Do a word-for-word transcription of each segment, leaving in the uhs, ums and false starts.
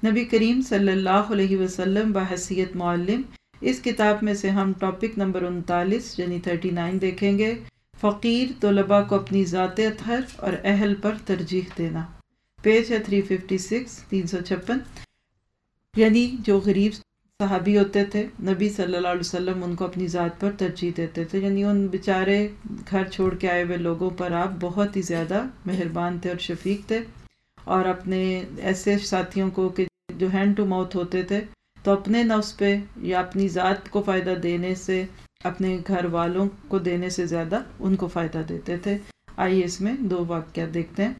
نبی کریم صلی اللہ علیہ وسلم بحیثیت معلم۔ اس کتاب میں سے ہم ٹاپک نمبر انتالیس یعنی تھرٹی نائن دیکھیں گے، فقیر طلباء کو اپنی ذات اطہر اور اہل پر ترجیح دینا۔ پیج ہے تھری ففٹی سکس، تین سو چھپن۔ یعنی جو غریب صحابی ہوتے تھے نبی صلی اللہ علیہ وسلم ان کو اپنی ذات پر ترجیح دیتے تھے، یعنی ان بیچارے گھر چھوڑ کے آئے ہوئے لوگوں پر آپ بہت ہی زیادہ مہربان تھے اور شفیق تھے، اور اپنے ایسے ساتھیوں کو کہ جو ہینڈ ٹو ماؤتھ ہوتے تھے تو اپنے نفس پہ یا اپنی ذات کو فائدہ دینے سے اپنے گھر والوں کو دینے سے زیادہ ان کو فائدہ دیتے تھے۔ آئیے اس میں دو واقعات دیکھتے ہیں،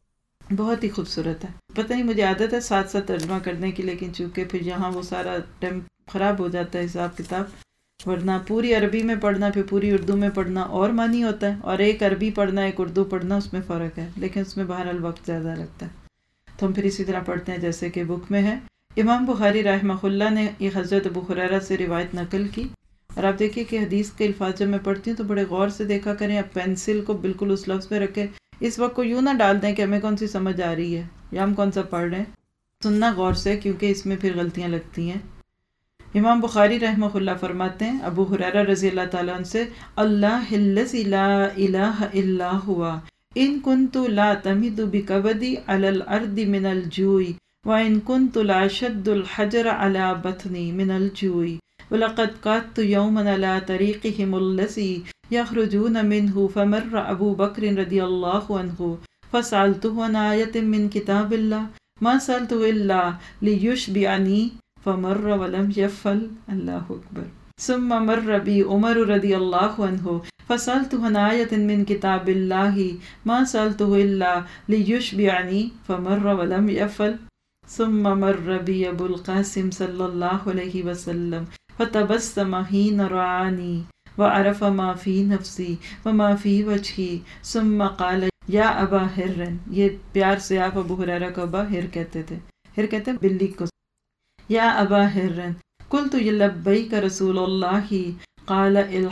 بہت ہی خوبصورت ہے۔ پتہ نہیں مجھے عادت ہے ساتھ ساتھ ترجمہ کرنے کی، لیکن چونکہ پھر یہاں وہ سارا ٹائم خراب ہو جاتا ہے حساب کتاب، ورنہ پوری عربی میں پڑھنا پھر پوری اردو میں پڑھنا اور معنی ہوتا ہے، اور ایک عربی پڑھنا ایک اردو پڑھنا اس میں فرق ہے، لیکن اس میں بہرحال وقت زیادہ لگتا ہے۔ تو ہم پھر اسی طرح پڑھتے ہیں جیسے کہ بک میں ہے۔ امام بخاری رحمہ اللہ نے یہ حضرت ابو ہریرہ سے روایت نقل کی، اور آپ دیکھیے کہ حدیث کے الفاظ جب میں پڑھتی ہوں تو بڑے غور سے دیکھا کریں، اب پینسل کو بالکل اس لفظ پہ رکھیں، اس وقت کو یوں نہ ڈال دیں کہ ہمیں کون سی سمجھ آ رہی ہے یا ہم کون سا پڑھ رہے ہیں، سننا غور سے کیونکہ اس میں پھر غلطیاں لگتی ہیں۔ امام بخاری رحمہ اللہ فرماتے ہیں ابو ہریرہ رضی اللہ تعالیٰ عنہ سے، اللہ الذی لا الہ الا ہوا ان کنت لا تمد بکبدی علی الارض من الجوع وان کنت لا شد الحجر علی بطنی من الجوع وَلَقَدْ قَعَدْتُ يَوْمًا عَلَى طَرِيقِهِمُ الَّذِي يَخْرُجُونَ مِنْهُ فَمَرَّ أَبُو بَكْرٍ رَضِيَ اللَّهُ عَنْهُ فَسَأَلْتُهُ عَنْ آيَةٍ مِّن كِتَابِ اللَّهِ مَا سَأَلْتُهُ إِلَّا لِيُشْبِعَنِي فَمَرَّ وَلَمْ يَفْعَلْ اللَّهُ أَكْبَرُ ثُمَّ مَرَّ بِي عُمَرُ رَضِيَ اللَّهُ عَنْهُ فَسَأَلْتُهُ عَنْ آيَةٍ مِّن كِتَابِ اللَّهِ مَا سَأَلْتُهُ إِلَّا لِيُشْبِعَنِي فَمَرَّ وَلَمْ يَفْعَلْ ثُمَّ مَرَّ بِي أَبُو الْقَاسِمِ صَلَّى اللَّهُ عَلَيْهِ وَسَلَّمَ فتبسم حين رآني وعرف ما في نفسي وما في وجهي ثم قال یا ابا ہر، یہ پیار سے آپ ابو ہریرہ کو ابا ہر کہتے تھے، ہر کہتے ہیں بلی کو، یا ابا ہر قلت لبیک رسول اللہ قال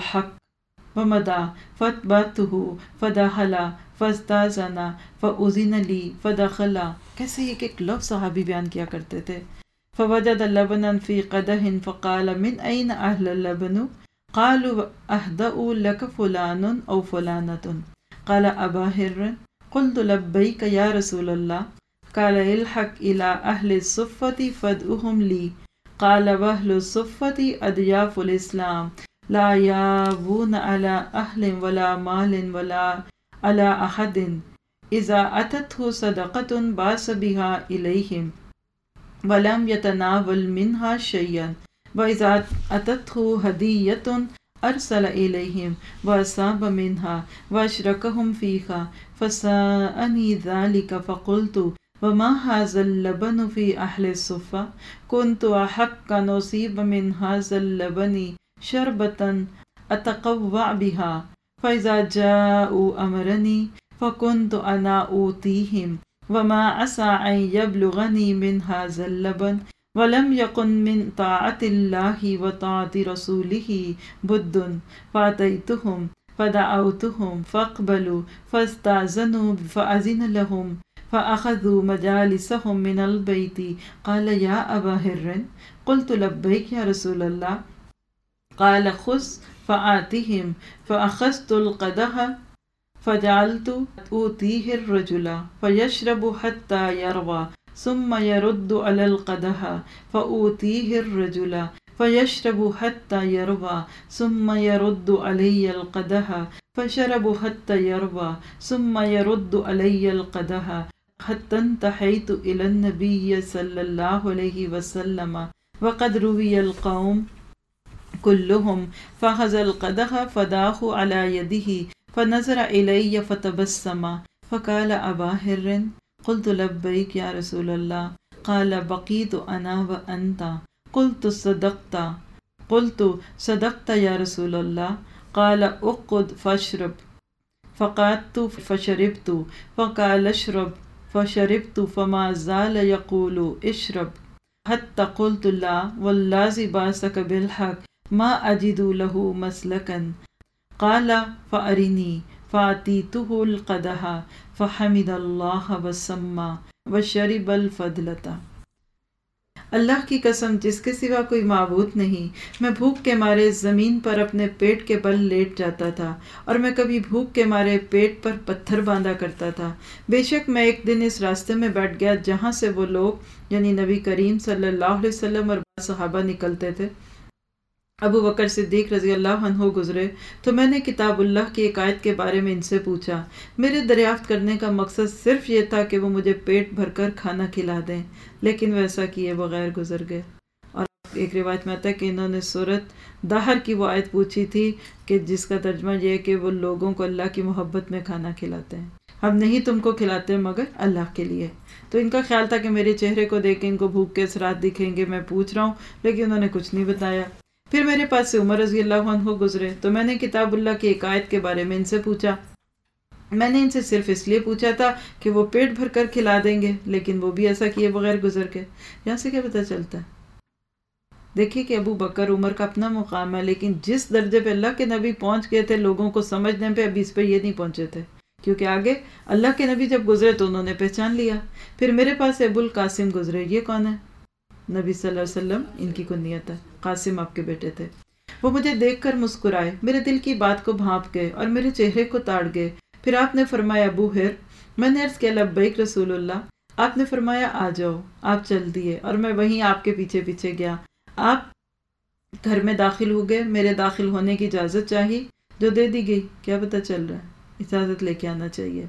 الحق ومدا فتبعته فدخل فاستاذن فاذن لي فدخل۔ کیسے ایک ایک لفظ صحابی بیان کیا کرتے تھے۔ فوجد لبنا في قدح فقال من أين أهل اللبن؟ قالوا أهدأ لك فلان أو فلانة۔ قال أبا هر قلت لبيك يا رسول الله، قال الحق إلى أهل الصفة فادعهم لي، قال وأهل الصفة أضياف الإسلام لا يابون على أهل ولا مال ولا على أحد، إذا أتته صدقة باس بها إليهم وَلَمْ يَتَنَاوَلْ مِنْهَا شَيْئًا وَإِذَا أَتَتْهُ هَدِيَّةٌ أَرْسَلَ إِلَيْهِمْ وَأَصَابَ مِنْهَا وَأَشْرَكَهُمْ فِيهَا فَسَاءَنِي ذَلِكَ فَقُلْتُ وَمَا هَذَا اللَّبَنُ فِي أَهْلِ الصُّفَّةِ كُنْتُ أَحَقَّ أَنْ أُصِيبَ مِنْ هَذَا اللَّبَنِ شَرْبَةً أَتَقَوَّعُ بِهَا فَإِذَا جَاءُوا أَمَرَنِي فَكُنْتُ أَنَا أُوتِيهِمْ وما عسى أن يبلغني من هذا اللبن ولم يكن من طاعة الله وطاعة رسوله بد، فأتيتهم فدعوتهم فاقبلوا فاستأذنوا فأذن لهم فأخذوا مجالسهم من البيت۔ قال يا أبا هر قلت لبيك يا رسول الله، قال خذ فآتهم، فأخذت القدح فجعلت أوتيه الرجل فيشرب حتى يروى ثم يرد على القدح فأوتيه الرجل فيشرب حتى يروى ثم يرد علي القدح فشرب حتى يروى ثم يرد علي القدح حتى انتهيت إلى النبي صلى الله عليه وسلم وقد روي القوم كلهم فأخذ القدح فداه على يده فنظر إلي فتبسم فقال أبا هر قلت لبيك يا رسول الله، قال بقيت أنا وأنت، قلت صدقت قلت صدقت يا رسول الله، قال اقعد فاشرب، فقعدت فشربت، فقال اشرب فشربت، فما زال يقول اشرب حتى قلت لا والذي بعثك بالحق ما أجد له مسلكا، قال فأرني، فأتيته القدح فحمد الله وسمى وشرب الفضلة۔ اللہ کی قسم جس کے سوا کوئی معبود نہیں، میں بھوک کے مارے زمین پر اپنے پیٹ کے بل لیٹ جاتا تھا، اور میں کبھی بھوک کے مارے پیٹ پر پتھر باندھا کرتا تھا۔ بے شک میں ایک دن اس راستے میں بیٹھ گیا جہاں سے وہ لوگ یعنی نبی کریم صلی اللہ علیہ وسلم اور صحابہ نکلتے تھے۔ ابو بکر صدیق رضی اللہ عنہ گزرے تو میں نے کتاب اللہ کی ایک آیت کے بارے میں ان سے پوچھا۔ میرے دریافت کرنے کا مقصد صرف یہ تھا کہ وہ مجھے پیٹ بھر کر کھانا کھلا دیں، لیکن ویسا کیے بغیر گزر گئے۔ اور ایک روایت میں آتا ہے کہ انہوں نے سورت دہر کی وہ آیت پوچھی تھی کہ جس کا ترجمہ یہ ہے کہ وہ لوگوں کو اللہ کی محبت میں کھانا کھلاتے ہیں۔ ہم نہیں تم کو کھلاتے مگر اللہ کے لیے۔ تو ان کا خیال تھا کہ میرے چہرے کو دیکھ کے ان کو بھوک کے اثرات دکھیں گے، میں پوچھ رہا ہوں، لیکن انہوں نے کچھ نہیں بتایا۔ پھر میرے پاس سے عمر رضی اللہ عنہ گزرے تو میں نے کتاب اللہ کی ایک آیت کے بارے میں ان سے پوچھا۔ میں نے ان سے صرف اس لیے پوچھا تھا کہ وہ پیٹ بھر کر کھلا دیں گے، لیکن وہ بھی ایسا کیے بغیر گزر گئے۔ یہاں سے کیا پتہ چلتا ہے؟ دیکھیے کہ ابو بکر عمر کا اپنا مقام ہے، لیکن جس درجے پہ اللہ کے نبی پہنچ گئے تھے لوگوں کو سمجھنے پہ، ابھی اس پہ یہ نہیں پہنچے تھے، کیونکہ آگے اللہ کے نبی جب گزرے تو انہوں نے پہچان لیا۔ پھر میرے پاس ابو القاسم گزرے، یہ کون ہے؟ نبی صلی اللہ علیہ وسلم ان کی کنیت ہے، قاسم آپ کے بیٹے تھے۔ وہ مجھے دیکھ کر مسکرائے، میرے دل کی بات کو بھانپ گئے اور میرے چہرے کو تاڑ گئے۔ پھر آپ نے فرمایا ابو ہر، میں نے عرض کیا لبیک رسول اللہ۔ آپ نے فرمایا آ جاؤ۔ آپ چل دیے اور میں وہیں آپ کے پیچھے پیچھے گیا۔ آپ گھر میں داخل ہو گئے، میرے داخل ہونے کی اجازت چاہی جو دے دی گئی۔ کیا پتہ چل رہا ہے؟ اجازت لے کے آنا چاہیے۔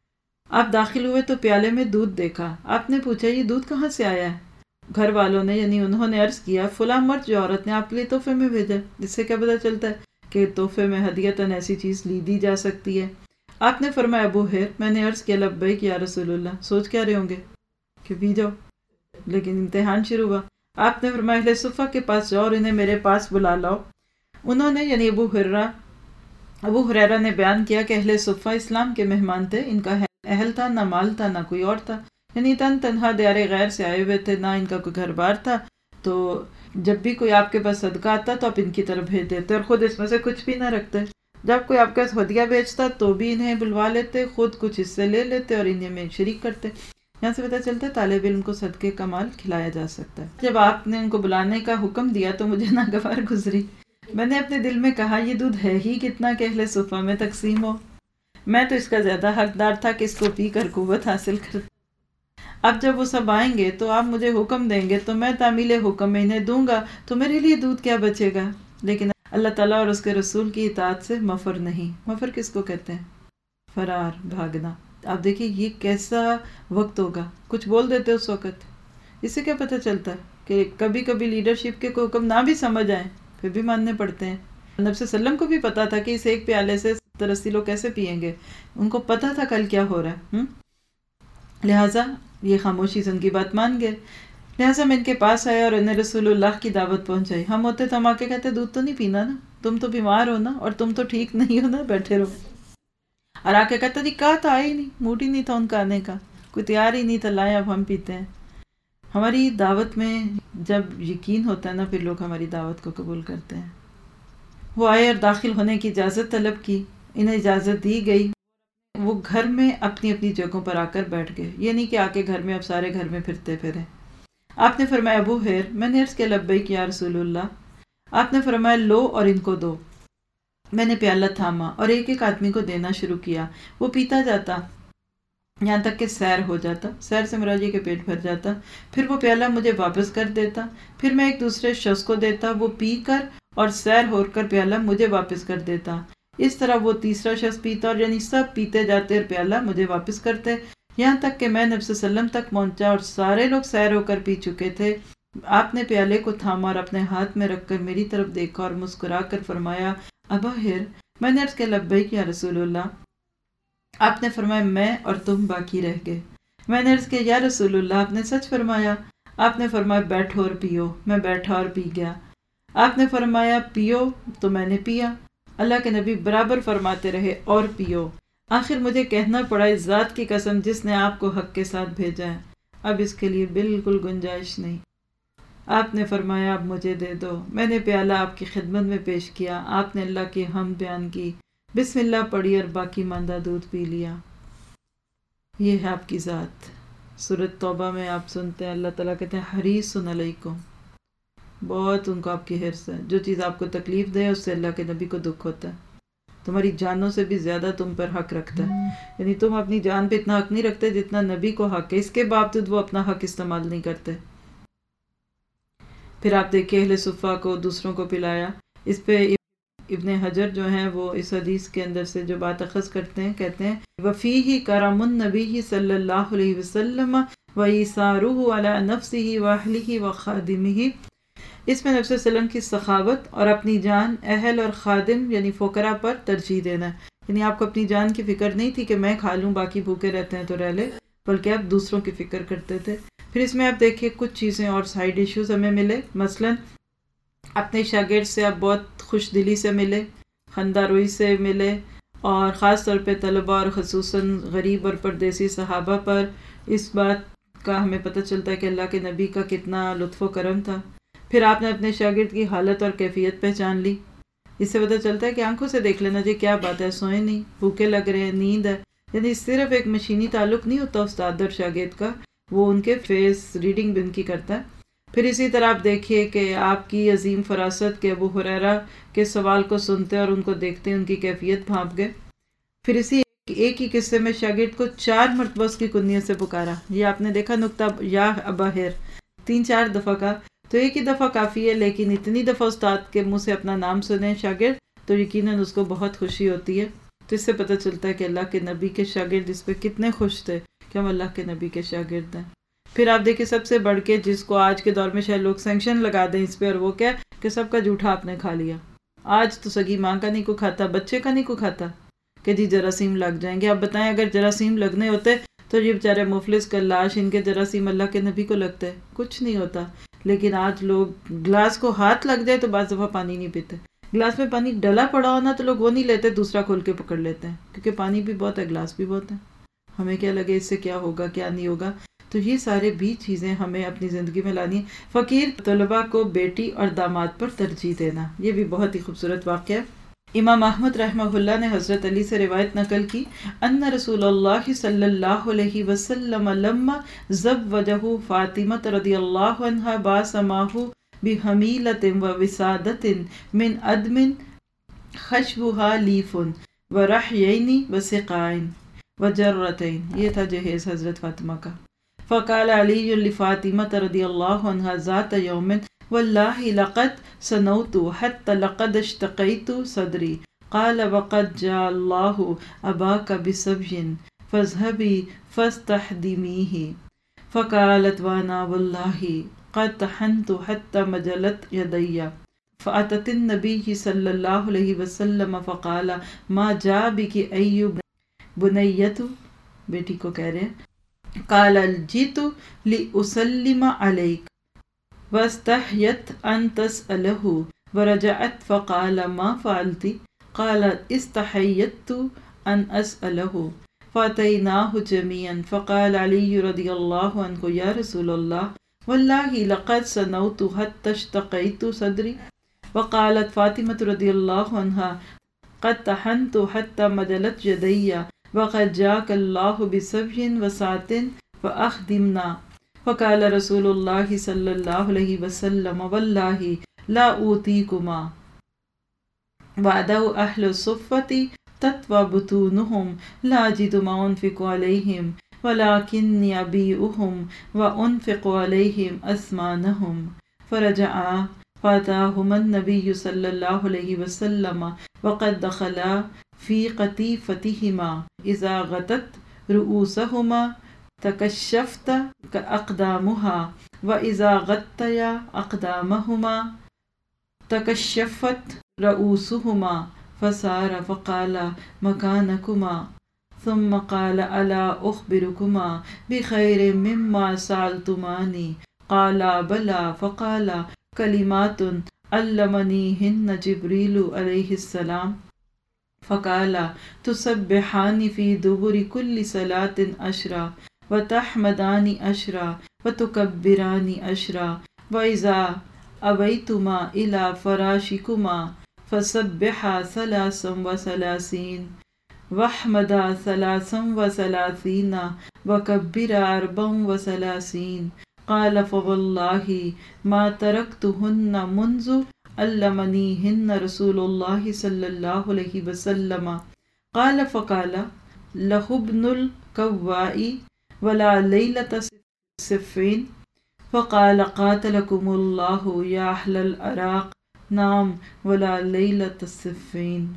آپ داخل ہوئے تو پیالے میں دودھ دیکھا۔ آپ نے پوچھا یہ دودھ کہاں سے آیا ہے؟ گھر والوں نے یعنی انہوں نے عرض کیا فلاں مرد جو عورت نے آپ کے لیے تحفے میں بھیجا۔ اس سے کیا پتہ چلتا ہے کہ تحفے میں ہدیتاً ایسی چیز لی دی جا سکتی ہے۔ آپ نے فرمایا ابو ہر، میں نے عرض کیا لبیک یا رسول اللہ۔ سوچ کیا رہے ہوں گے کہ پی جاؤ، لیکن امتحان شروع ہوا۔ آپ نے فرمایا اہل صفہ کے پاس جاؤ اور انہیں میرے پاس بلا لاؤ۔ انہوں نے یعنی ابو ہریرہ ابو ہریرہ نے بیان کیا کہ اہل صفہ اسلام کے مہمان تھے، ان کا اہل تھا، نہ مال تھا، نہ کوئی اور تھا، یعنی تن تنہا دیار غیر سے آئے ہوئے تھے، نہ ان کا کوئی گھر بار تھا۔ تو جب بھی کوئی آپ کے پاس صدقہ آتا تو آپ ان کی طرف بھیج دیتے اور خود اس میں سے کچھ بھی نہ رکھتے۔ جب کوئی آپ کے پاس ہدیہ بیچتا تو بھی انہیں بلوا لیتے، خود کچھ اس سے لے لیتے اور انہیں میں شریک کرتے۔ یہاں سے پتہ چلتا ہے طالب علم کو صدقے کا مال کھلایا جا سکتا ہے۔ جب آپ نے ان کو بلانے کا حکم دیا تو مجھے ناگوار گزری۔ میں نے اپنے دل میں کہا یہ دودھ ہے ہی کتنا کہ اہل صفہ میں تقسیم ہو، میں تو اس کا زیادہ حقدار تھا کہ اس کو پی کر قوت حاصل کر۔ اب جب وہ سب آئیں گے تو آپ مجھے حکم دیں گے تو میں تعمیل حکم میں انہیں دوں گا، تو میرے لیے دودھ کیا بچے گا؟ لیکن اللہ تعالیٰ اور اس کے رسول کی اطاعت سے مفر نہیں۔ مفر کس کو کہتے ہیں؟ فرار، بھاگنا۔ آپ دیکھیے یہ کیسا وقت ہوگا، کچھ بول دیتے اس وقت۔ اس سے کیا پتہ چلتا ہے کہ کبھی کبھی لیڈرشپ کے کوئی حکم نہ بھی سمجھ آئیں پھر بھی ماننے پڑتے ہیں۔ نبی صلی اللہ علیہ وسلم کو بھی پتا تھا کہ اس ایک پیالے سے ستر اسی لوگ کیسے پئیں گے، ان کو پتا تھا کل کیا ہو رہا ہے، لہٰذا یہ خاموشی سے ان کی بات مان گئے۔ لہٰذا میں ان کے پاس آیا اور انہیں رسول اللہ کی دعوت پہنچائی۔ ہم ہوتے تو ہم آ کے کہتے دودھ تو نہیں پینا نا، تم تو بیمار ہو نا، اور تم تو ٹھیک نہیں ہو نا، بیٹھے رہو۔ اور آ کے کہتا جی کہا تو آیا ہی نہیں، موڈ ہی نہیں تھا ان کا آنے کا، کوئی تیار ہی نہیں تھا، لائیں اب ہم پیتے ہیں۔ ہماری دعوت میں جب یقین ہوتا ہے نا پھر لوگ ہماری دعوت کو قبول کرتے ہیں۔ وہ آئے اور داخل ہونے کی اجازت طلب کی، انہیں اجازت دی گئی۔ وہ گھر میں اپنی اپنی جگہوں پر آ کر بیٹھ گئے، یہ نہیں کہ آ کے گھر میں اب سارے گھر میں پھرتے پھریں۔ آپ نے فرمایا ابو ہیر، میں نے عرض کیا لبیک یا رسول اللہ۔ آپ نے فرمایا لو اور ان کو دو۔ میں نے پیالہ تھاما اور ایک ایک آدمی کو دینا شروع کیا۔ وہ پیتا جاتا یہاں تک کہ سیر ہو جاتا، سیر سے مراد یہ کہ پیٹ بھر جاتا۔ پھر وہ پیالہ مجھے واپس کر دیتا، پھر میں ایک دوسرے شخص کو دیتا، وہ پی کر اور سیر ہو کر پیالہ مجھے واپس کر دیتا۔ اس طرح وہ تیسرا شخص پیتا اور یعنی سب پیتے جاتے اور پیالہ مجھے واپس کرتے، یہاں تک کہ میں نبی صلی اللہ علیہ وسلم تک پہنچا اور سارے لوگ سیر ہو کر پی چکے تھے۔ آپ نے پیالے کو تھاما اور اپنے ہاتھ میں رکھ کر میری طرف دیکھا اور مسکرا کر فرمایا ابا ہر۔ میں نے عرض کیا لبیک یا رسول اللہ۔ آپ نے فرمایا میں اور تم باقی رہ گئے۔ میں نے عرض کیا یا رسول اللہ آپ نے سچ فرمایا۔ آپ نے فرمایا بیٹھو اور پیو۔ میں بیٹھا اور پی گیا۔ آپ نے فرمایا پیو تو میں نے پیا۔ اللہ کے نبی برابر فرماتے رہے اور پیو۔ آخر مجھے کہنا پڑا اس ذات کی قسم جس نے آپ کو حق کے ساتھ بھیجا ہے، اب اس کے لیے بالکل گنجائش نہیں۔ آپ نے فرمایا اب مجھے دے دو۔ میں نے پیالہ آپ کی خدمت میں پیش کیا۔ آپ نے اللہ کی حمد بیان کی، بسم اللہ پڑھی اور باقی ماندہ دودھ پی لیا۔ یہ ہے آپ کی ذات، سورۃ توبہ میں آپ سنتے ہیں اللہ تعالیٰ کہتے ہیں حریص علیکم، بہت ان کو آپ کی حرص ہے، جو چیز آپ کو تکلیف دے اس سے اللہ کے نبی کو دکھ ہوتا ہے، تمہاری جانوں سے بھی زیادہ تم پر حق رکھتا ہے، یعنی تم اپنی جان پہ اتنا حق نہیں رکھتے جتنا نبی کو حق ہے، اس کے باوجود وہ اپنا حق استعمال نہیں کرتے۔ پھر آپ دیکھیں اہل صفہ کو دوسروں کو پلایا، اس پہ ابن حجر جو ہیں وہ اس حدیث کے اندر سے جو بات اخذ کرتے ہیں، کہتے ہیں وفیہ کرم النبی صلی اللہ علیہ وسلم وایثارہ علی نفسہ واہلہ وخادمہ، اس میں نبی صلی اللہ علیہ وسلم کی سخاوت اور اپنی جان، اہل اور خادم یعنی فقراء پر ترجیح دینا ہے، یعنی آپ کو اپنی جان کی فکر نہیں تھی کہ میں کھا لوں باقی بھوکے رہتے ہیں تو رہ لے، بلکہ آپ دوسروں کی فکر کرتے تھے۔ پھر اس میں آپ دیکھیے کچھ چیزیں اور سائیڈ ایشوز ہمیں ملے، مثلا اپنے شاگرد سے آپ بہت خوش دلی سے ملے، خندہ روئی سے ملے، اور خاص طور پہ طلباء اور خصوصاً غریب اور پردیسی صحابہ پر اس بات کا ہمیں پتہ چلتا ہے کہ اللہ کے نبی کا کتنا لطف و کرم تھا۔ پھر آپ نے اپنے شاگرد کی حالت اور کیفیت پہچان لی، اس سے پتہ چلتا ہے کہ آنکھوں سے دیکھ لینا جی کیا بات ہے، سوئے نہیں، بھوکے لگ رہے ہیں، نیند ہے، یعنی صرف ایک مشینی تعلق نہیں ہوتا استاد اور شاگرد کا، وہ ان کے فیس ریڈنگ بھی ان کی کرتا ہے۔ پھر اسی طرح آپ دیکھیے کہ آپ کی عظیم فراست کے ابو ہریرہ کے سوال کو سنتے اور ان کو دیکھتے ان کی کیفیت بھانپ گئے۔ پھر اسی ایک ہی قصے میں شاگرد کو چار مرتبہ اس کی کنیت سے پکارا، یہ آپ نے دیکھا نکتہ، یا اباہر تین چار دفعہ کا، تو ایک ہی دفعہ کافی ہے، لیکن اتنی دفعہ استاد کے منہ سے اپنا نام سنیں شاگرد تو یقیناً اس کو بہت خوشی ہوتی ہے۔ تو اس سے پتہ چلتا ہے کہ اللہ کے نبی کے شاگرد اس پہ کتنے خوش تھے کہ ہم اللہ کے نبی کے شاگرد ہیں۔ پھر آپ دیکھیں سب سے بڑھ کے جس کو آج کے دور میں شاید لوگ سینکشن لگا دیں اس پہ، اور وہ کیا کہ سب کا جھوٹا آپ نے کھا لیا۔ آج تو سگی ماں کا نہیں کو کھاتا، بچے کا نہیں کو کھاتا کہ جی جراثیم لگ جائیں گے۔ آپ بتائیں اگر جراثیم لگنے ہوتے تو یہ بیچارے مفلس کا لاش ان کے جراثیم اللہ کے نبی کو لگتے، کچھ نہیں ہوتا۔ لیکن آج لوگ گلاس کو ہاتھ لگ جائے تو بعض دفعہ پانی نہیں پیتے، گلاس میں پانی ڈلا پڑا ہونا تو لوگ وہ نہیں لیتے، دوسرا کھول کے پکڑ لیتے ہیں، کیونکہ پانی بھی بہت ہے، گلاس بھی بہت ہے، ہمیں کیا لگے اس سے کیا ہوگا کیا نہیں ہوگا۔ تو یہ سارے بھی چیزیں ہمیں اپنی زندگی میں لانی ہے۔ فقیر طلباء کو بیٹی اور داماد پر ترجیح دینا، یہ بھی بہت ہی خوبصورت واقعہ ہے۔ امام احمد رحمہ اللہ نے حضرت علی سے روایت نقل کی ان رسول اللہ صلی اللہ علیہ وسلم لما زوجہ فاطمہ رضی اللہ عنہ باس معہ بحمیلۃ ووسادۃ من ادم خشبها لیف ورحیین وسقائن وجرتین، یہ تھا جہیز حضرت فاطمہ کا۔ فقال علی لفاطمہ رضی اللہ عنہ ذات یوم واللہ لقد سنوت حتى لقد اشتقیت صدری، قال وقد جاء اللہ اباک بسبی فاذهبی فاستحدمیہ، فقالت وانا واللہ قد طحنت حتى مجلت یدی، فأتت النبی صلی اللہ علیہ وسلم فقال ما جاء بک ای بنیۃ، بیٹی کو کہہ رہے ہیں، قال جئت لأسلم علیک واستحیت ان تسألہ، ورجعت فقال ما فعلت، قالت استحیت ان اسألہ، فاتیناہ جميعا، فقال علی رضی اللہ عنہ یا رسول اللہ واللہ لقد سنوت حتى اشتقیت صدری، وقالت فاطمة رضی اللہ عنہ قد طحنت حتى مجلت یدی، وقد جاءك اللہ بسبی وساط فأخدمنا، فقال رسول اللہ صلی اللہ علیہ وسلم واللہ لا اوتیکما، وعدہ اہل الصفۃ تتوى بطونہم لا اجد ما انفق علیہم ولکنی ابیعہم وانفق علیہم اثمانہم، فرجعا فاتاہما النبی صلی اللہ علیہ وسلم وقد دخلا فی قطیفتہما اذا غطت رؤوسہما تکشفت اقدامها واذا غطیا اقدامهما تکشفت رؤوسهما، فسار فقال مكانكما، ثم قال الا اخبركما بخير مما سألتماني، قالا بلى، فقال كلمات علمنيهن جبريل عليه السلام، فقال تسبحان في دبر كل صلاة عشرا، وتحمدان عشرا، وتكبران عشرا، وإذا أويتما إلى فراشكما فسبحا ثلاثا وثلاثين، واحمدا ثلاثا وثلاثين، وكبر أربع وثلاثين قال فوالله ما تركتهن منذ علمنيهن رسول الله صلى الله عليه وسلم قال فقال له ابن الكواء ولا ليلة صفين فقال قاتلكم الله يا أهل العراق نعم ولا ليلة صفين۔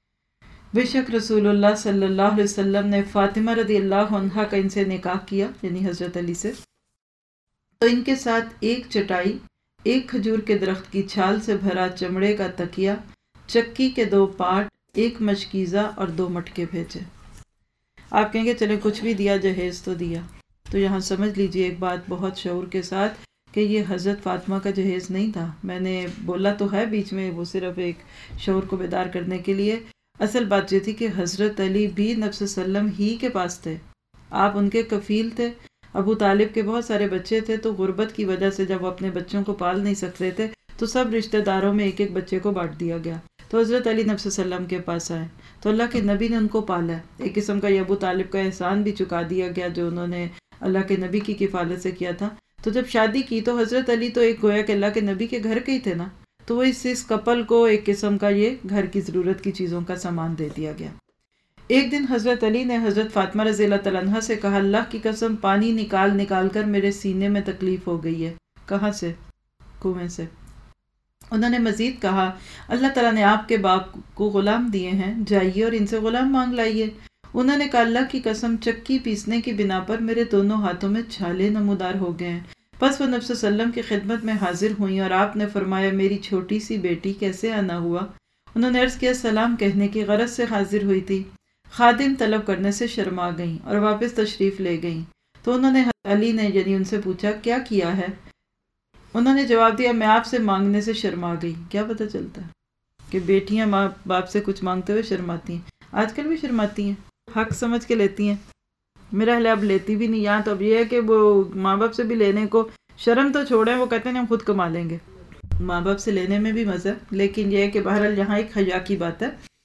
بے شک رسول اللہ صلی اللہ علیہ وسلم نے فاطمہ رضی اللہ عنہا کا ان سے نکاح کیا، یعنی حضرت علی سے، تو ان کے ساتھ ایک چٹائی، ایک کھجور کے درخت کی چھال سے بھرا چمڑے کا تکیہ، چکی کے دو پاٹ، ایک مشکیزہ اور دو مٹکے بھیجے۔ آپ کہیں گے چلے کچھ بھی دیا، جہیز تو دیا، تو یہاں سمجھ لیجئے ایک بات بہت شعور کے ساتھ کہ یہ حضرت فاطمہ کا جہیز نہیں تھا۔ میں نے بولا تو ہے بیچ میں، وہ صرف ایک شعور کو بیدار کرنے کے لیے۔ اصل بات یہ تھی کہ حضرت علی بھی نبی صلی اللہ علیہ وسلم ہی کے پاس تھے، آپ ان کے کفیل تھے۔ ابو طالب کے بہت سارے بچے تھے، تو غربت کی وجہ سے جب وہ اپنے بچوں کو پال نہیں سکتے تھے تو سب رشتہ داروں میں ایک ایک بچے کو بانٹ دیا گیا۔ تو حضرت علی نبی صلی اللہ علیہ وسلم کے پاس آئے تو اللہ کے نبی نے ان کو پالا ہے۔ ایک قسم کا یہ ابو طالب کا احسان بھی چکا دیا گیا جو انہوں نے اللہ کے نبی کی کفالت سے کیا تھا۔ تو جب شادی کی تو حضرت علی تو ایک گویا کہ اللہ کے نبی کے گھر کے ہی تھے نا، تو وہ اس اس کپل کو ایک قسم کا یہ گھر کی ضرورت کی چیزوں کا سامان دے دیا گیا۔ ایک دن حضرت علی نے حضرت فاطمہ رضی اللہ تعالیٰ عنہ سے کہا، اللہ کی قسم پانی نکال نکال کر میرے سینے میں تکلیف ہو گئی ہے۔ کہاں سے؟ کنویں سے۔ انہوں نے مزید کہا، اللہ تعالیٰ نے آپ کے باپ کو غلام دیے ہیں، جائیے اور ان سے غلام مانگ لائیے۔ انہوں نے کہا، اللہ کی قسم چکی پیسنے کی بنا پر میرے دونوں ہاتھوں میں چھالے نمودار ہو گئے ہیں۔ پس وہ نبی صلی اللہ علیہ وسلم کی خدمت میں حاضر ہوئیں اور آپ نے فرمایا، میری چھوٹی سی بیٹی کیسے آنا ہوا؟ انہوں نے عرض کیا، سلام کہنے کی غرض سے حاضر ہوئی تھی، خادم طلب کرنے سے شرما گئیں اور واپس تشریف لے گئیں۔ تو انہوں نے علی نے یعنی ان سے پوچھا، کیا کیا ہے؟ انہوں نے جواب دیا، میں آپ سے مانگنے سے شرما گئی۔ کیا پتہ چلتا ہے کہ بیٹیاں ماں باپ سے کچھ مانگتے ہوئے شرماتی ہیں؟ آج کل بھی شرماتی ہیں، حق سمجھ کے لیتی ہیں۔ میرا خیال اب لیتی بھی نہیں۔ یہاں تو اب یہ ہے کہ وہ ماں باپ سے بھی لینے کو شرم تو چھوڑیں، وہ کہتے ہیں ہم خود کما لیں گے۔ ماں باپ سے لینے میں بھی مزہ، لیکن یہ ہے کہ بہرحال یہاں ایک حیا کی بات ہے۔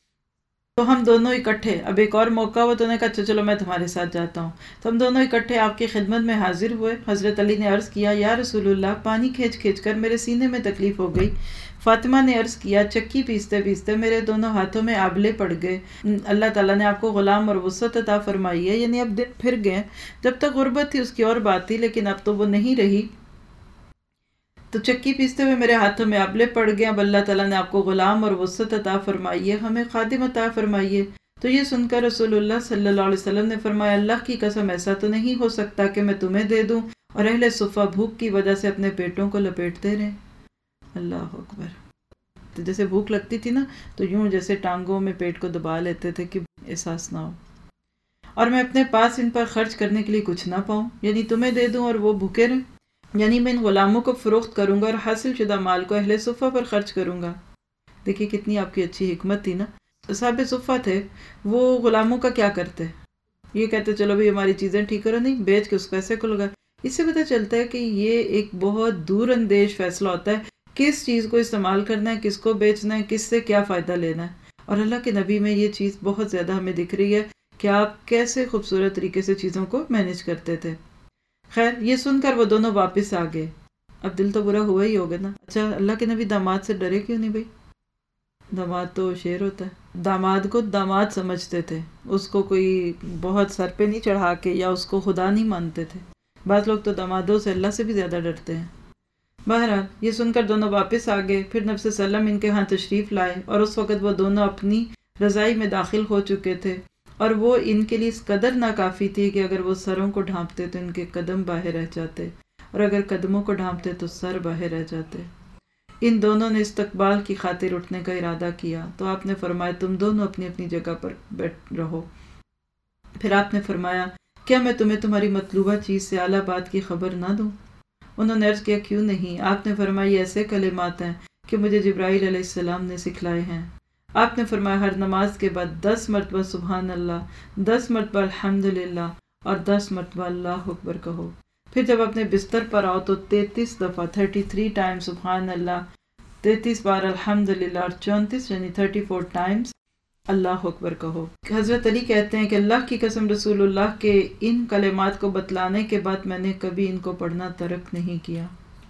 تو ہم دونوں اکٹھے، اب ایک اور موقع ہوا تو انہوں نے کہا اچھا چلو میں تمہارے ساتھ جاتا ہوں۔ تو ہم دونوں اکٹھے آپ کی خدمت میں حاضر ہوئے۔ حضرت علی نے عرض کیا، یا رسول اللہ، پانی کھینچ کھینچ کر میرے سینے میں تکلیف ہو گئی۔ فاطمہ نے عرض کیا، چکی پیستے پیستے میرے دونوں ہاتھوں میں آبلے پڑ گئے۔ اللہ تعالیٰ نے آپ کو غلام اور وسعت عطا فرمائی ہے، یعنی اب دن پھر گئے۔ جب تک غربت تھی اس کی اور بات تھی، لیکن اب تو وہ نہیں رہی۔ تو چکی پیستے ہوئے میرے ہاتھوں میں آبلے پڑ گئے، اب اللہ تعالیٰ نے آپ کو غلام اور وسعت عطا فرمائی ہے، ہمیں خادم عطا فرمائیے۔ تو یہ سن کر رسول اللہ صلی اللہ علیہ وسلم نے فرمایا، اللہ کی قسم ایسا تو نہیں ہو سکتا کہ میں تمہیں دے دوں اور اہل صفہ بھوک کی وجہ سے اپنے پیٹوں کو لپیٹتے رہیں۔ اللہ اکبر۔ تو جیسے بھوک لگتی تھی نا تو یوں جیسے ٹانگوں میں پیٹ کو دبا لیتے تھے کہ احساس نہ ہو، اور میں اپنے پاس ان پر خرچ کرنے کے لیے کچھ نہ پاؤں، یعنی تمہیں دے دوں اور وہ بھوکے رہیں، یعنی میں ان غلاموں کو فروخت کروں گا اور حاصل شدہ مال کو اہل صفہ پر خرچ کروں گا۔ دیکھیے کتنی آپ کی اچھی حکمت تھی نا۔ صحابہ صفہ تھے، وہ غلاموں کا کیا کرتے؟ یہ کہتے چلو بھی ہماری چیزیں ٹھیک کرو، نہیں بیچ کے اس پیسے کو لگا۔ اس سے پتہ چلتا ہے کہ یہ ایک بہت دور اندیش فیصلہ ہوتا ہے، کس چیز کو استعمال کرنا ہے، کس کو بیچنا ہے، کس سے کیا فائدہ لینا ہے۔ اور اللہ کے نبی میں یہ چیز بہت زیادہ ہمیں دکھ رہی ہے کہ آپ کیسے خوبصورت طریقے سے چیزوں کو مینیج کرتے تھے۔ خیر یہ سن کر وہ دونوں واپس آ گئے۔ اب دل تو برا ہوا ہی ہوگا نا۔ اچھا اللہ کے نبی داماد سے ڈرے کیوں نہیں بھائی؟ داماد تو شیر ہوتا ہے، داماد کو داماد سمجھتے تھے، اس کو کوئی بہت سر پہ نہیں چڑھا کے یا اس کو خدا نہیں مانتے تھے۔ بعض لوگ تو دامادوں سے اللہ سے بھی زیادہ ڈرتے ہیں۔ بہرحال یہ سن کر دونوں واپس آ گئے۔ پھر نبی صلی اللہ علیہ وسلم ان کے ہاں تشریف لائے اور اس وقت وہ دونوں اپنی رضائی میں داخل ہو چکے تھے، اور وہ ان کے لیے اس قدر ناکافی تھی کہ اگر وہ سروں کو ڈھانپتے تو ان کے قدم باہر رہ جاتے، اور اگر قدموں کو ڈھانپتے تو سر باہر رہ جاتے۔ ان دونوں نے استقبال کی خاطر اٹھنے کا ارادہ کیا تو آپ نے فرمایا تم دونوں اپنی اپنی جگہ پر بیٹھ رہو۔ پھر آپ نے فرمایا کیا میں تمہیں تمہاری مطلوبہ چیز سے اعلیٰ بات کی خبر نہ دوں؟ انہوں نے عرض کیا کیوں نہیں؟ آپ نے فرمایا ایسے کلمات ہیں کہ مجھے جبرائیل علیہ السلام نے سکھلائے ہیں۔ آپ نے فرمایا ہر نماز کے بعد دس مرتبہ سبحان اللہ، دس مرتبہ الحمدللہ اور دس مرتبہ اللہ اکبر کہو۔ پھر جب اپنے بستر پر آؤ تو تینتیس دفعہ تھرٹی تھری ٹائم سبحان اللہ، تینتیس بار الحمدللہ اور چونتیس یعنی تھرٹی فور ٹائمز اللہ اکبر کہو۔ حضرت علی کہتے ہیں کہ اللہ کی قسم رسول اللہ کے ان کلمات کو بتلانے کے بعد میں نے کبھی ان کو پڑھنا ترک نہیں کیا۔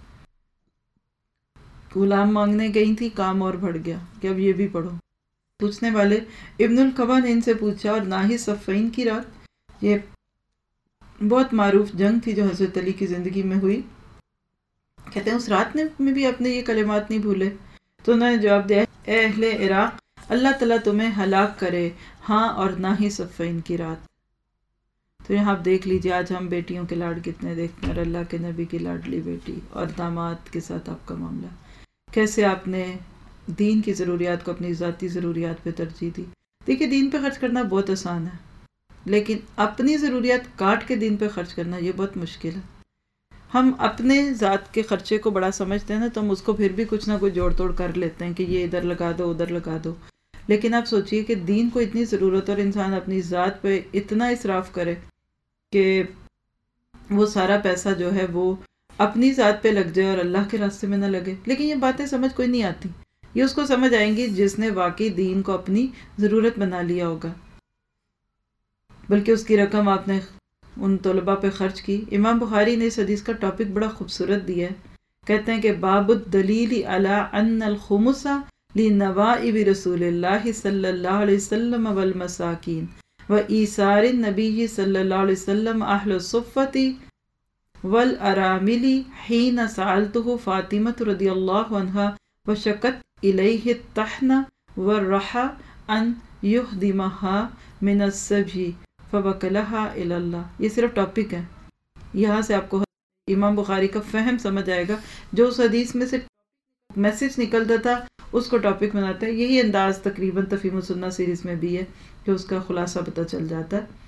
غلام مانگنے گئی تھی، کام اور بڑھ گیا کہ اب یہ بھی پڑھو۔ پوچھنے والے ابن القبا نے ان سے پوچھا، اور نہ ہی صفین کی رات؟ یہ بہت معروف جنگ تھی جو حضرت علی کی زندگی میں ہوئی۔ کہتے ہیں اس رات میں بھی اپنے یہ کلمات نہیں بھولے۔ تو انہوں نے جواب دیا، اے اہل عراق، اللہ تعالیٰ تمہیں ہلاک کرے، ہاں اور نہ ہی صفین کی رات۔ تو یہاں آپ دیکھ لیجیے آج ہم بیٹیوں کے لاڈ کتنے دیکھتے ہیں، اور اللہ کے نبی کی لاڈلی بیٹی اور داماد کے ساتھ آپ کا معاملہ، کیسے آپ نے دین کی ضروریات کو اپنی ذاتی ضروریات پہ ترجیح دی۔ دیکھیے دین پہ خرچ کرنا بہت آسان ہے، لیکن اپنی ضروریات کاٹ کے دین پہ خرچ کرنا یہ بہت مشکل ہے۔ ہم اپنے ذات کے خرچے کو بڑا سمجھتے ہیں نا، تو ہم اس کو پھر بھی کچھ نہ کچھ جوڑ توڑ کر لیتے ہیں کہ یہ ادھر لگا دو ادھر لگا دو، لیکن آپ سوچئے کہ دین کو اتنی ضرورت اور انسان اپنی ذات پہ اتنا اسراف کرے کہ وہ سارا پیسہ جو ہے وہ اپنی ذات پہ لگ جائے اور اللہ کے راستے میں نہ لگے۔ لیکن یہ باتیں سمجھ کوئی نہیں آتی، یہ اس کو سمجھ آئیں گی جس نے واقعی دین کو اپنی ضرورت بنا لیا ہوگا، بلکہ اس کی رقم آپ نے ان طلباء پہ خرچ کی۔ امام بخاری نے اس حدیث کا ٹاپک بڑا خوبصورت دیا ہے، کہتے ہیں کہ باب الدلیل علی ان الخمس لنوائب رسول اللہ صلی اللہ علیہ وسلم والمساکین و ایثار النبی صلی اللہ علیہ وسلم اہل الصفۃ والارامل حین سألتہ فاطمہ رضی اللہ عنہا وشکت الیہ الطحن والرحا ان یہدمہا من السبی فوکلہا الی اللہ۔ یہ صرف ٹاپک ہے، یہاں سے آپ کو امام بخاری کا فہم سمجھ آئے گا۔ جو اس حدیث میں سے میسج نکلتا تھا اس کو ٹاپک بناتا ہے۔ یہی انداز تقریباً تفہیم السنہ سیریز میں بھی ہے کہ اس کا خلاصہ پتہ چل جاتا ہے۔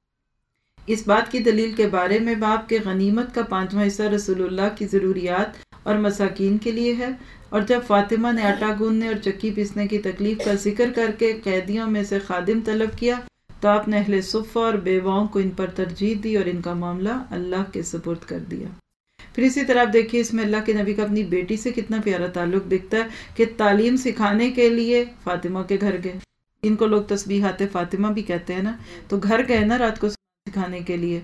اس بات کی دلیل کے بارے میں باب کے غنیمت کا پانچواں حصہ رسول اللہ کی ضروریات اور مساکین کے لیے ہے، اور جب فاطمہ نے آٹا گوندنے اور چکی پیسنے کی تکلیف کا ذکر کر کے قیدیوں میں سے خادم طلب کیا تو آپ نے اہل صفہ اور بیواؤں کو ان پر ترجیح دی اور ان کا معاملہ اللہ کے سپرد کر دیا۔ پھر اسی طرح آپ دیکھیے اس میں اللہ کے نبی کا اپنی بیٹی سے کتنا پیارا تعلق دکھتا ہے کہ تعلیم سکھانے کے لیے فاطمہ کے گھر گئے۔ ان کو لوگ تسبیحات فاطمہ بھی کہتے ہیں نا، تو گھر گئے نا رات کو سکھانے کے لیے،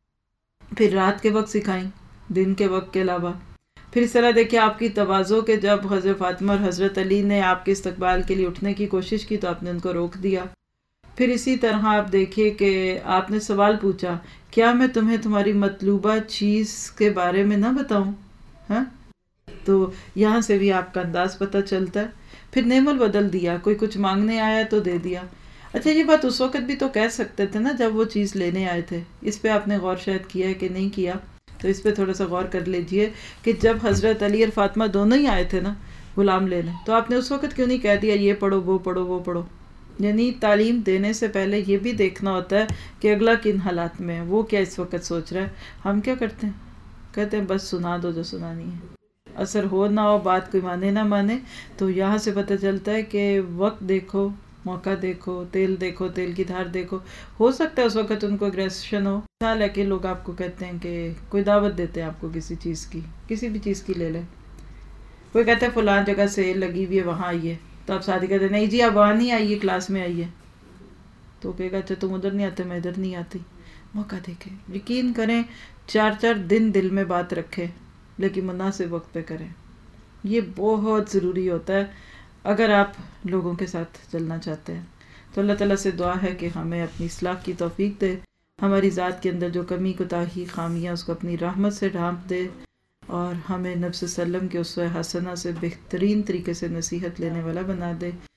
پھر رات کے وقت سکھائیں دن کے وقت کے علاوہ۔ پھر اس طرح دیکھیں آپ کی تواضع کے جب حضرت فاطمہ اور حضرت علی نے آپ کے استقبال کے لیے اٹھنے کی کوشش کی تو آپ نے ان کو روک دیا۔ پھر اسی طرح آپ دیکھیے کہ آپ نے سوال پوچھا، کیا میں تمہیں تمہاری مطلوبہ چیز کے بارے میں نہ بتاؤں؟ ہاں، تو یہاں سے بھی آپ کا انداز پتہ چلتا ہے۔ پھر نعم البدل دیا، کوئی کچھ مانگنے آیا تو دے دیا۔ اچھا یہ بات اس وقت بھی تو کہہ سکتے تھے نا جب وہ چیز لینے آئے تھے، اس پہ آپ نے غور شاید کیا ہے کہ نہیں کیا، تو اس پہ تھوڑا سا غور کر لیجئے کہ جب حضرت علی اور فاطمہ دونوں ہی آئے تھے نا غلام لینے، تو آپ نے اس وقت کیوں نہیں کہہ دیا یہ پڑھو وہ پڑھو وہ پڑھو؟ یعنی تعلیم دینے سے پہلے یہ بھی دیکھنا ہوتا ہے کہ اگلا کن حالات میں ہے، وہ کیا اس وقت سوچ رہا ہے۔ ہم کیا کرتے ہیں، کہتے ہیں بس سنا دو جو سنانی ہے، اثر ہو نہ ہو، بات کوئی مانے نہ مانے۔ تو یہاں سے پتہ چلتا ہے کہ وقت دیکھو، موقع دیکھو، تیل دیکھو، تیل کی دھار دیکھو۔ ہو سکتا ہے اس وقت ان کو اگریشن ہو، مثال ہے کہ لوگ آپ کو کہتے ہیں کہ کوئی دعوت دیتے ہیں آپ کو کسی چیز کی، کسی بھی چیز کی لے لیں، کوئی کہتا ہے فلان جگہ سیل لگی ہوئی ہے وہاں آئیے، تو آپ ساتھ ہی کہتے ہیں نہیں جی آپ وہاں نہیں آئیے، کلاس میں آئیے، تو کہے گا اچھا تم ادھر نہیں آتے میں ادھر نہیں آتی۔ موقع دیکھیں، یقین کریں چار چار دن دل میں بات رکھے لیکن مناسب وقت پہ کریں، یہ بہت ضروری ہوتا ہے اگر آپ لوگوں کے ساتھ چلنا چاہتے ہیں۔ تو اللہ تعالیٰ سے دعا ہے کہ ہمیں اپنی اصلاح کی توفیق دے، ہماری ذات کے اندر جو کمی کوتاہی خامیاں اس کو اپنی رحمت سے ڈھانپ دے، اور ہمیں نبی صلی اللہ علیہ وسلم کے اسوہ حسنہ سے بہترین طریقے سے نصیحت لینے والا بنا دے۔